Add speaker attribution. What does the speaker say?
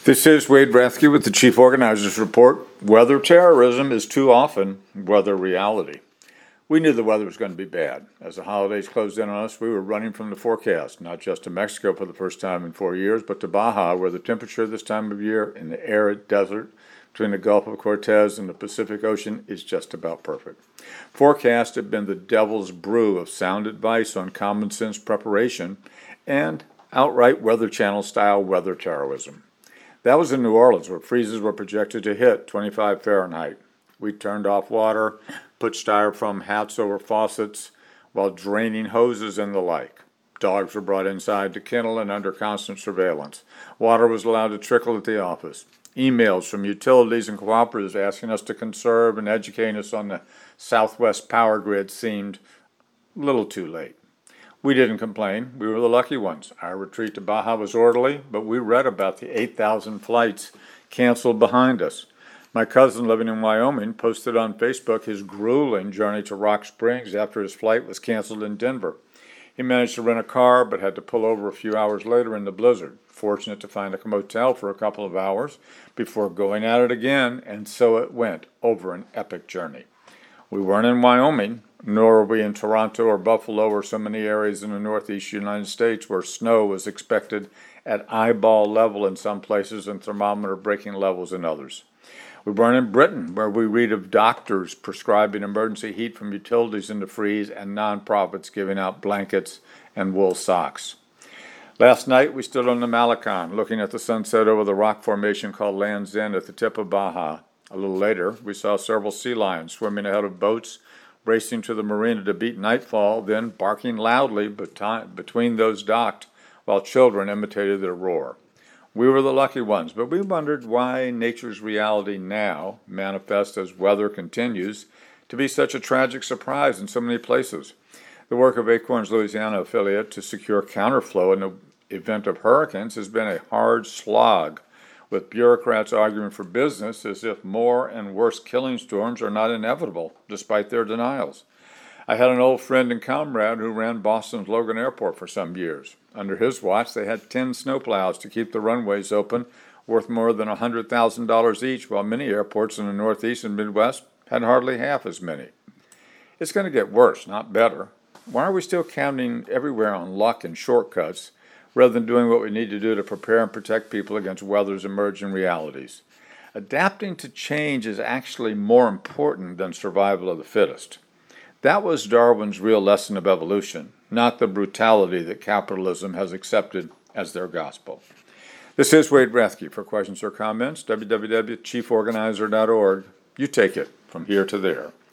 Speaker 1: This is Wade Rathke with the Chief Organizers Report. Weather terrorism is too often weather reality. We knew the weather was going to be bad. As the holidays closed in on us, we were running from the forecast, not just to Mexico for the first time in 4 years, but to Baja, where the temperature this time of year in the arid desert between the Gulf of Cortez and the Pacific Ocean is just about perfect. Forecasts have been the devil's brew of sound advice on common sense preparation and outright Weather Channel-style weather terrorism. That was in New Orleans, where freezes were projected to hit 25 Fahrenheit. We turned off water, put styrofoam hats over faucets while draining hoses and the like. Dogs were brought inside to kennel and under constant surveillance. Water was allowed to trickle at the office. Emails from utilities and cooperatives asking us to conserve and educate us on the Southwest power grid seemed a little too late. We didn't complain. We were the lucky ones. Our retreat to Baja was orderly, but we read about the 8,000 flights canceled behind us. My cousin living in Wyoming posted on Facebook his grueling journey to Rock Springs after his flight was canceled in Denver. He managed to rent a car, but had to pull over a few hours later in the blizzard. Fortunate to find a motel for a couple of hours before going at it again, and so it went over an epic journey. We weren't in Wyoming, nor were we in Toronto or Buffalo or so many areas in the northeast United States where snow was expected at eyeball level in some places and thermometer breaking levels in others. We weren't in Britain, where we read of doctors prescribing emergency heat from utilities in the freeze and nonprofits giving out blankets and wool socks. Last night, we stood on the Malecon, looking at the sunset over the rock formation called Land's End at the tip of Baja. A little later, we saw several sea lions swimming ahead of boats, racing to the marina to beat nightfall, then barking loudly between those docked, while children imitated their roar. We were the lucky ones, but we wondered why nature's reality now manifests as weather continues to be such a tragic surprise in so many places. The work of Acorns Louisiana affiliate to secure counterflow in the event of hurricanes has been a hard slog, with bureaucrats arguing for business as if more and worse killing storms are not inevitable, despite their denials. I had an old friend and comrade who ran Boston's Logan Airport for some years. Under his watch, they had 10 snowplows to keep the runways open, worth more than $100,000 each, while many airports in the Northeast and Midwest had hardly half as many. It's going to get worse, not better. Why are we still counting everywhere on luck and shortcuts rather than doing what we need to do to prepare and protect people against weather's emerging realities? Adapting to change is actually more important than survival of the fittest. That was Darwin's real lesson of evolution, not the brutality that capitalism has accepted as their gospel. This is Wade Rathke. For questions or comments, www.chieforganizer.org. You take it from here to there.